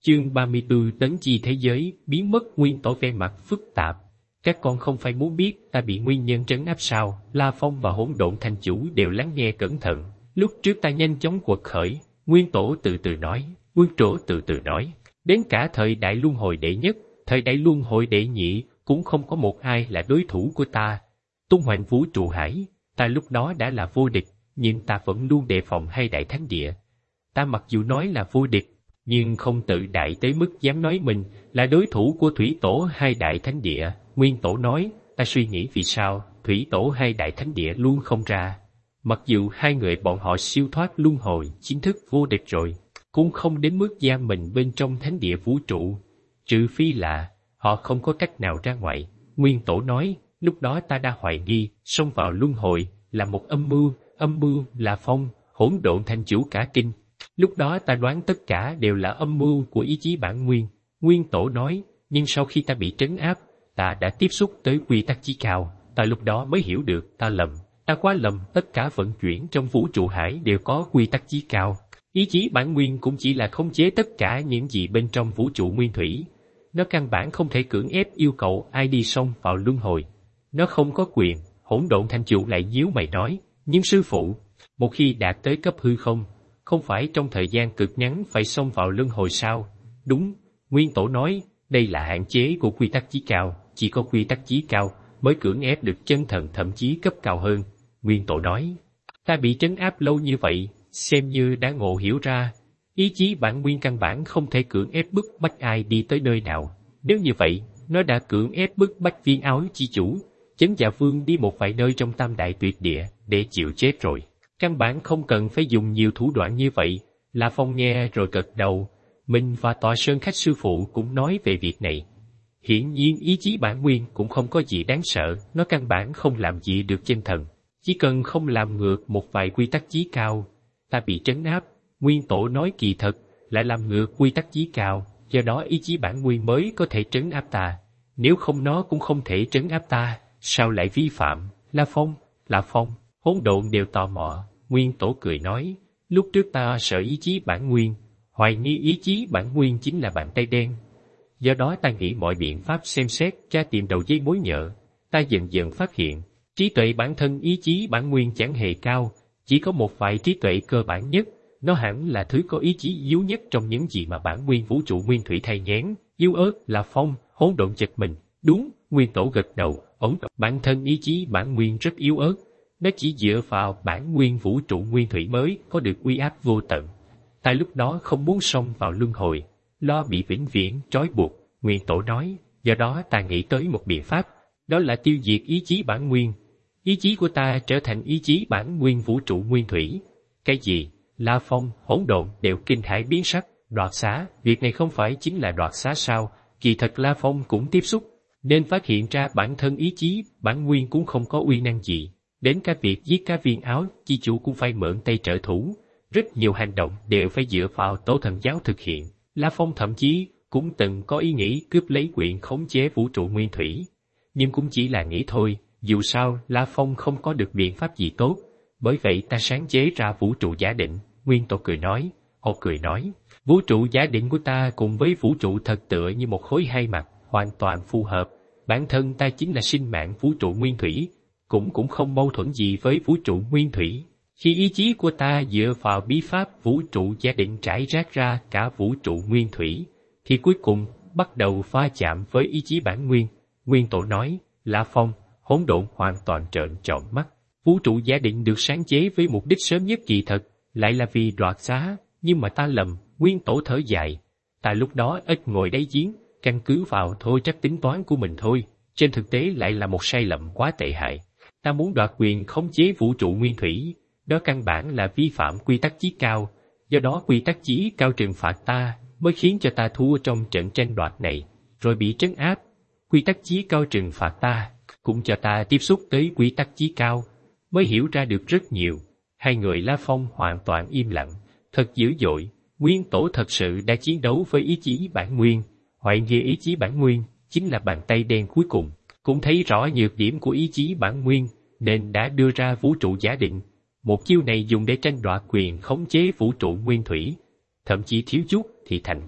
Chương 34 Tấn chi thế giới, biến mất. Nguyên Tổ vẻ mặt phức tạp. Các con không phải muốn biết ta bị nguyên nhân trấn áp sao? La Phong và Hỗn Độn Thành Chủ đều lắng nghe cẩn thận. Lúc trước ta nhanh chóng quật khởi, Nguyên Tổ từ từ nói, Nguyên Tổ từ từ nói. Đến cả thời đại luân hồi đệ nhất, thời đại luân hồi đệ nhị, cũng không có một ai là đối thủ của ta. Tung hoành vũ trụ hải, ta lúc đó đã là vô địch, nhưng ta vẫn luôn đề phòng hai đại thánh địa. Ta mặc dù nói là vô địch, nhưng không tự đại tới mức dám nói mình là đối thủ của Thủy Tổ hai đại thánh địa. Nguyên Tổ nói, ta suy nghĩ vì sao Thủy Tổ hai đại thánh địa luôn không ra. Mặc dù hai người bọn họ siêu thoát luân hồi, chính thức vô địch rồi, cũng không đến mức giam mình bên trong thánh địa vũ trụ. Trừ phi là họ không có cách nào ra ngoài. Nguyên Tổ nói, lúc đó ta đã hoài nghi, xông vào luân hồi là một âm mưu là Phong, Hỗn Độn Thành Chủ cả kinh. Lúc đó ta đoán tất cả đều là âm mưu của ý chí bản nguyên. Nguyên Tổ nói, nhưng sau khi ta bị trấn áp, ta đã tiếp xúc tới quy tắc chí cao, ta lúc đó mới hiểu được ta lầm, ta quá lầm, tất cả vận chuyển trong vũ trụ hải đều có quy tắc chí cao. Ý chí bản nguyên cũng chỉ là khống chế tất cả những gì bên trong vũ trụ nguyên thủy. Nó căn bản không thể cưỡng ép yêu cầu ai đi xông vào luân hồi. Nó không có quyền. Hỗn Độn Thành Chủ lại nhíu mày nói, nhưng sư phụ, một khi đạt tới cấp hư không phải trong thời gian cực ngắn phải xông vào luân hồi sao? Đúng, Nguyên Tổ nói, đây là hạn chế của quy tắc chí cao, chỉ có quy tắc chí cao mới cưỡng ép được chân thần thậm chí cấp cao hơn. Nguyên Tổ nói, ta bị trấn áp lâu như vậy, xem như đã ngộ hiểu ra, ý chí bản nguyên căn bản không thể cưỡng ép bức bách ai đi tới nơi nào. Nếu như vậy, nó đã cưỡng ép bức bách Viên Áo chi chủ, Chấn Dạ Vương đi một vài nơi trong Tam Đại Tuyệt Địa để chịu chết rồi. Căn bản không cần phải dùng nhiều thủ đoạn như vậy. La Phong nghe rồi gật đầu. Mình và Tọa Sơn Khách sư phụ cũng nói về việc này. Hiển nhiên ý chí bản nguyên cũng không có gì đáng sợ, nó căn bản không làm gì được chân thần. Chỉ cần không làm ngược một vài quy tắc chí cao. Ta bị trấn áp, Nguyên Tổ nói kỳ thật, lại làm ngược quy tắc chí cao, do đó ý chí bản nguyên mới có thể trấn áp ta. Nếu không nó cũng không thể trấn áp ta, sao lại vi phạm? La Phong, Hỗn Độn đều tò mò. Nguyên Tổ cười nói, lúc trước ta sợ ý chí bản nguyên, hoài nghi ý chí bản nguyên chính là bàn tay đen. Do đó ta nghĩ mọi biện pháp xem xét, tra tìm đầu dây mối nhợ. Ta dần dần phát hiện, trí tuệ bản thân ý chí bản nguyên chẳng hề cao, chỉ có một vài trí tuệ cơ bản nhất. Nó hẳn là thứ có ý chí yếu nhất trong những gì mà bản nguyên vũ trụ nguyên thủy thay nhén. Yếu ớt là Phong, Hỗn Độn giật mình. Đúng, Nguyên Tổ gật đầu, bản thân ý chí bản nguyên rất yếu ớt. Nó chỉ dựa vào bản nguyên vũ trụ nguyên thủy mới có được uy áp vô tận. Ta lúc đó không muốn xông vào luân hồi, lo bị vĩnh viễn trói buộc. Nguyên Tổ nói, do đó ta nghĩ tới một biện pháp, đó là tiêu diệt ý chí bản nguyên. Ý chí của ta trở thành ý chí bản nguyên vũ trụ nguyên thủy. Cái gì? La Phong, Hỗn Độn đều kinh hãi biến sắc. Đoạt xá, việc này không phải chính là đoạt xá sao? Kỳ thật La Phong cũng tiếp xúc, nên phát hiện ra bản thân ý chí bản nguyên cũng không có uy năng gì. Đến cả việc giết cá Viên Áo chi chủ cũng phải mượn tay trợ thủ. Rất nhiều hành động đều phải dựa vào Tổ Thần Giáo thực hiện. La Phong thậm chí cũng từng có ý nghĩ cướp lấy quyền khống chế vũ trụ nguyên thủy. Nhưng cũng chỉ là nghĩ thôi, dù sao La Phong không có được biện pháp gì tốt. Bởi vậy ta sáng chế ra vũ trụ giả định. Nguyên Tổ cười nói, vũ trụ giả định của ta cùng với vũ trụ thật tựa như một khối hai mặt, hoàn toàn phù hợp. Bản thân ta chính là sinh mạng vũ trụ nguyên thủy, cũng không mâu thuẫn gì với vũ trụ nguyên thủy. Khi ý chí của ta dựa vào bí pháp vũ trụ giả định trải rác ra cả vũ trụ nguyên thủy, thì cuối cùng bắt đầu va chạm với ý chí bản nguyên. Nguyên Tổ nói, La Phong, Hỗn Độn hoàn toàn trợn tròn mắt. Vũ trụ giả định được sáng chế với mục đích sớm nhất kỳ thật, lại là vì đoạt xá, nhưng mà ta lầm. Nguyên Tổ thở dài, ta lúc đó ít ngồi đáy giếng, căn cứ vào thôi trách tính toán của mình thôi, trên thực tế lại là một sai lầm quá tệ hại. Ta muốn đoạt quyền khống chế vũ trụ nguyên thủy, đó căn bản là vi phạm quy tắc chí cao, do đó quy tắc chí cao trừng phạt ta, mới khiến cho ta thua trong trận tranh đoạt này, rồi bị trấn áp. Quy tắc chí cao trừng phạt ta, cũng cho ta tiếp xúc tới quy tắc chí cao, mới hiểu ra được rất nhiều. Hai người La Phong hoàn toàn im lặng, thật dữ dội. Nguyên Tổ thật sự đã chiến đấu với ý chí bản nguyên, hoài nghi ý chí bản nguyên chính là bàn tay đen cuối cùng, cũng thấy rõ nhược điểm của ý chí bản nguyên, nên đã đưa ra vũ trụ giả định. Một chiêu này dùng để tranh đoạt quyền khống chế vũ trụ nguyên thủy, thậm chí thiếu chút thì thành công.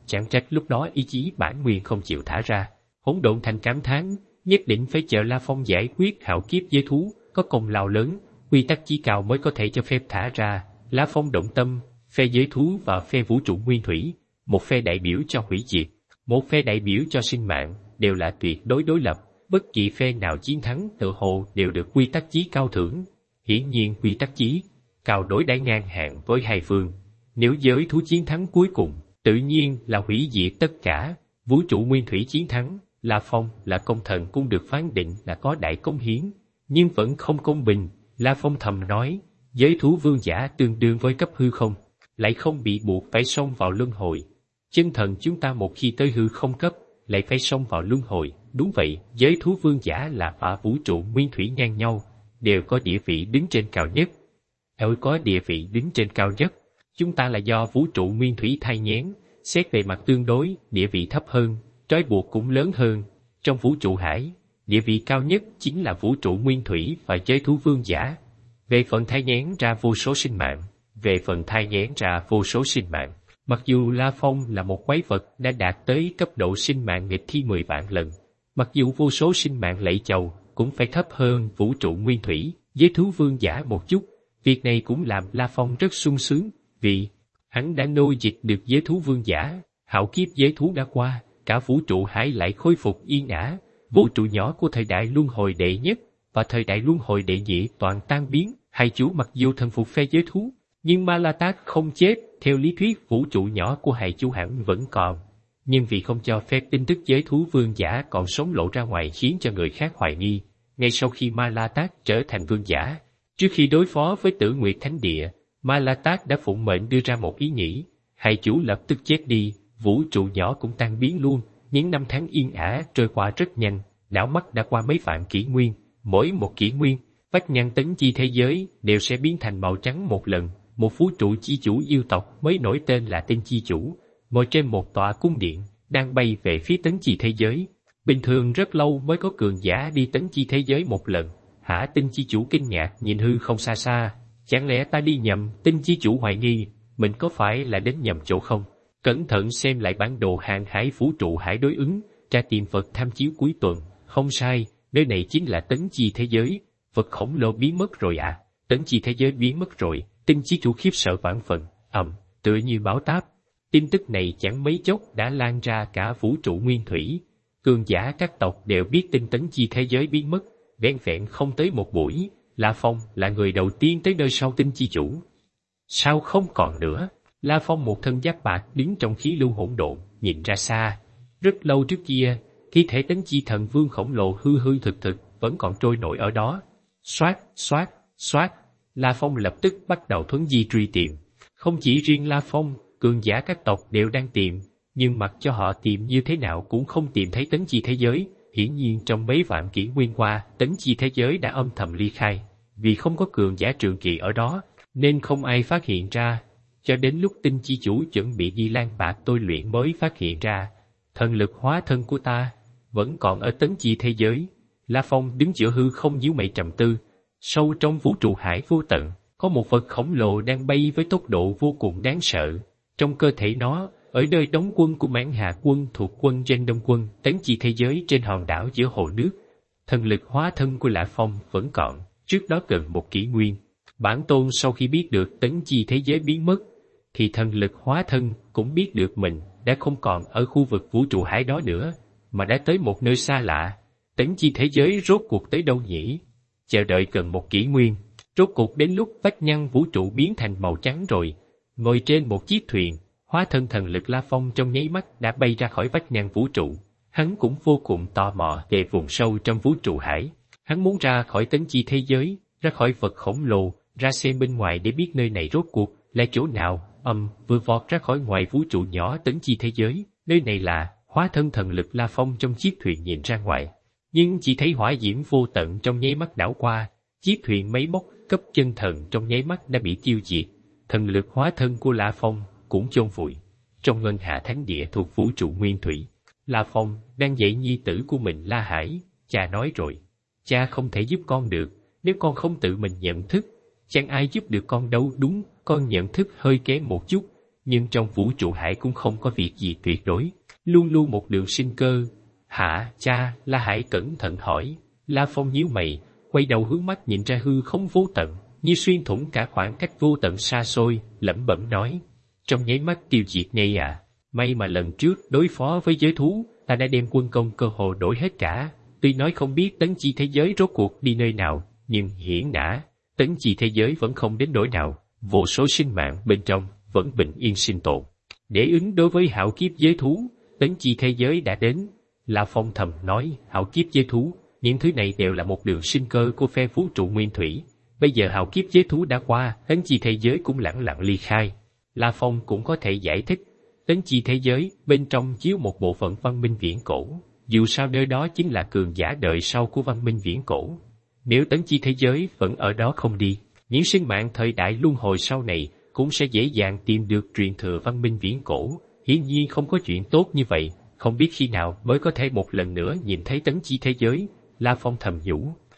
chẳng trách lúc đó ý chí bản nguyên không chịu thả ra. Hỗn độn thành cảm thán, nhất định phải chờ La Phong giải quyết hạo kiếp giới thú, có công lao lớn, quy tắc chí cao mới có thể cho phép thả ra. La Phong động tâm, phe giới thú và phe vũ trụ nguyên thủy, một phe đại biểu cho hủy diệt, một phe đại biểu cho sinh mạng, đều là tuyệt đối đối lập. Bất kỳ phe nào chiến thắng tự hồ đều được quy tắc chí cao thưởng. Hiển nhiên quy tắc chí cao đối đãi ngang hàng với hai phương. Nếu giới thú chiến thắng cuối cùng, tự nhiên là hủy diệt tất cả. Vũ trụ nguyên thủy chiến thắng, La Phong là công thần cũng được phán định là có đại công hiến, nhưng vẫn không công bình. La Phong thầm nói, giới thú vương giả tương đương với cấp hư không, lại không bị buộc phải xông vào luân hồi. Chân thần chúng ta một khi tới hư không cấp, lại phải xông vào luân hồi. Đúng vậy, giới thú vương giả là và vũ trụ nguyên thủy ngang nhau, đều có địa vị đứng trên cao nhất. Có địa vị đứng trên cao nhất, chúng ta là do vũ trụ nguyên thủy thai nghén, xét về mặt tương đối, địa vị thấp hơn, trói buộc cũng lớn hơn. Trong vũ trụ hải, địa vị cao nhất chính là vũ trụ nguyên thủy và giới thú vương giả. Về phần thai nghén ra vô số sinh mạng, mặc dù La Phong là một quái vật đã đạt tới cấp độ sinh mạng nghịch thi 10 vạn lần, mặc dù vô số sinh mạng lạy chầu cũng phải thấp hơn vũ trụ nguyên thủy, giới thú vương giả một chút. Việc này cũng làm La Phong rất sung sướng, vì hắn đã nô dịch được giới thú vương giả. Hạo kiếp giới thú đã qua, cả vũ trụ hải lại khôi phục yên ả. Vũ trụ nhỏ của thời đại luân hồi đệ nhất và thời đại luân hồi đệ nhị toàn tan biến. Hai chủ mặc dù thần phục phe giới thú, nhưng Ma La Tát không chết. Theo lý thuyết vũ trụ nhỏ của hai chủ hẳn vẫn còn, nhưng vì không cho phép tin tức giới thú vương giả còn sống lộ ra ngoài khiến cho người khác hoài nghi. Ngay sau khi Ma La Tát trở thành vương giả, trước khi đối phó với Tử Nguyệt Thánh Địa, Ma La Tát đã phụng mệnh đưa ra một ý nghĩ, hai chủ lập tức chết đi, vũ trụ nhỏ cũng tan biến luôn. Những năm tháng yên ả trôi qua rất nhanh, đảo mắt đã qua mấy vạn kỷ nguyên, mỗi một kỷ nguyên, vách ngăn tấn chi thế giới đều sẽ biến thành màu trắng một lần. Một vũ trụ chi chủ yêu tộc mới nổi tên là Tinh Chi Chủ, ngồi trên một tọa cung điện, đang bay về phía tấn chi thế giới. Bình thường rất lâu mới có cường giả đi tấn chi thế giới một lần. Hả? Tinh Chi Chủ kinh ngạc nhìn hư không xa xa. Chẳng lẽ ta đi nhầm? Tinh Chi Chủ hoài nghi, mình có phải là đến nhầm chỗ không? Cẩn thận xem lại bản đồ hàng hải vũ trụ hải đối ứng, tra tìm vật tham chiếu cuối tuần. Không sai, nơi này chính là tấn chi thế giới. Vật khổng lồ biến mất rồi à? Tấn chi thế giới biến mất rồi. Tinh Chi Chủ khiếp sợ vạn phần, tựa như bão táp. Tin tức này chẳng mấy chốc đã lan ra cả vũ trụ nguyên thủy. Cường giả các tộc đều biết tin tấn chi thế giới biến mất, vẹn vẹn không tới một buổi, La Phong là người đầu tiên tới nơi sau Tinh Chi Chủ. Sao không còn nữa? La Phong một thân giáp bạc đứng trong khí lưu hỗn độn, nhìn ra xa. Rất lâu trước kia, thi thể tấn chi thần vương khổng lồ hư hư thực thực vẫn còn trôi nổi ở đó. Xoát, xoát, xoát. La Phong lập tức bắt đầu thuấn di truy tìm. Không chỉ riêng La Phong, cường giả các tộc đều đang tìm, nhưng mặc cho họ tìm như thế nào cũng không tìm thấy tấn chi thế giới. Hiển nhiên trong mấy vạn kỷ nguyên qua, tấn chi thế giới đã âm thầm ly khai. Vì không có cường giả trường kỳ ở đó, nên không ai phát hiện ra. Cho đến lúc Tinh Chi Chủ chuẩn bị đi lang bạc tôi luyện mới phát hiện ra. Thần lực hóa thân của ta vẫn còn ở tấn chi thế giới. La Phong đứng giữa hư không nhíu mày trầm tư. Sâu trong vũ trụ hải vô tận, có một vật khổng lồ đang bay với tốc độ vô cùng đáng sợ. Trong cơ thể nó, ở nơi đóng quân của Mãn Hà quân thuộc quân trên Đông quân, tấn chi thế giới trên hòn đảo giữa hồ nước. Thần lực hóa thân của La Phong vẫn còn, trước đó gần một kỷ nguyên. Bản tôn sau khi biết được tấn chi thế giới biến mất, thì thần lực hóa thân cũng biết được mình đã không còn ở khu vực vũ trụ hải đó nữa, mà đã tới một nơi xa lạ. Tấn chi thế giới rốt cuộc tới đâu nhỉ? Chờ đợi gần một kỷ nguyên, rốt cuộc đến lúc vách ngăn vũ trụ biến thành màu trắng rồi. Ngồi trên một chiếc thuyền, hóa thân thần lực La Phong trong nháy mắt đã bay ra khỏi vách ngăn vũ trụ. Hắn cũng vô cùng tò mò về vùng sâu trong vũ trụ hải. Hắn muốn ra khỏi tấn chi thế giới, ra khỏi vật khổng lồ, ra xem bên ngoài để biết nơi này rốt cuộc là chỗ nào. Vừa vọt ra khỏi ngoài vũ trụ nhỏ tấn chi thế giới, nơi này là. Hóa thân thần lực La Phong trong chiếc thuyền nhìn ra ngoài, nhưng chỉ thấy hỏa diễm vô tận trong nháy mắt đảo qua. Chiếc thuyền máy móc cấp chân thần trong nháy mắt đã bị tiêu diệt. Thần lực hóa thân của La Phong cũng chôn vùi trong ngân hà thánh địa thuộc vũ trụ nguyên thủy. La Phong đang dạy nhi tử của mình La Hải. Cha nói rồi, cha không thể giúp con được, nếu con không tự mình nhận thức, chẳng ai giúp được con đâu. Đúng, con nhận thức hơi kém một chút, nhưng trong vũ trụ hải cũng không có việc gì tuyệt đối, luôn luôn một đường sinh cơ. Hả, cha? La Hải cẩn thận hỏi. La Phong nhíu mày, quay đầu hướng mắt nhìn ra hư không vô tận, như xuyên thủng cả khoảng cách vô tận xa xôi, lẩm bẩm nói. Trong nháy mắt tiêu diệt ngay à? May mà lần trước đối phó với giới thú, ta đã đem quân công cơ hồ đổi hết cả. Tuy nói không biết tấn chi thế giới rốt cuộc đi nơi nào, nhưng hiển nã, tấn chi thế giới vẫn không đến nỗi nào, vô số sinh mạng bên trong vẫn bình yên sinh tồn. Để ứng đối với hạo kiếp giới thú, tấn chi thế giới đã đến. La Phong thầm nói, hạo kiếp giới thú, những thứ này đều là một đường sinh cơ của phe vũ trụ nguyên thủy. Bây giờ hạo kiếp giới thú đã qua, tấn chi thế giới cũng lẳng lặng ly khai. La Phong cũng có thể giải thích, tấn chi thế giới bên trong chiếu một bộ phận văn minh viễn cổ. Dù sao nơi đó chính là cường giả đời sau của văn minh viễn cổ. Nếu tấn chi thế giới vẫn ở đó không đi, những sinh mạng thời đại luân hồi sau này cũng sẽ dễ dàng tìm được truyền thừa văn minh viễn cổ. Hiển nhiên không có chuyện tốt như vậy, không biết khi nào mới có thể một lần nữa nhìn thấy tấn chi thế giới. La Phong thầm nhủ.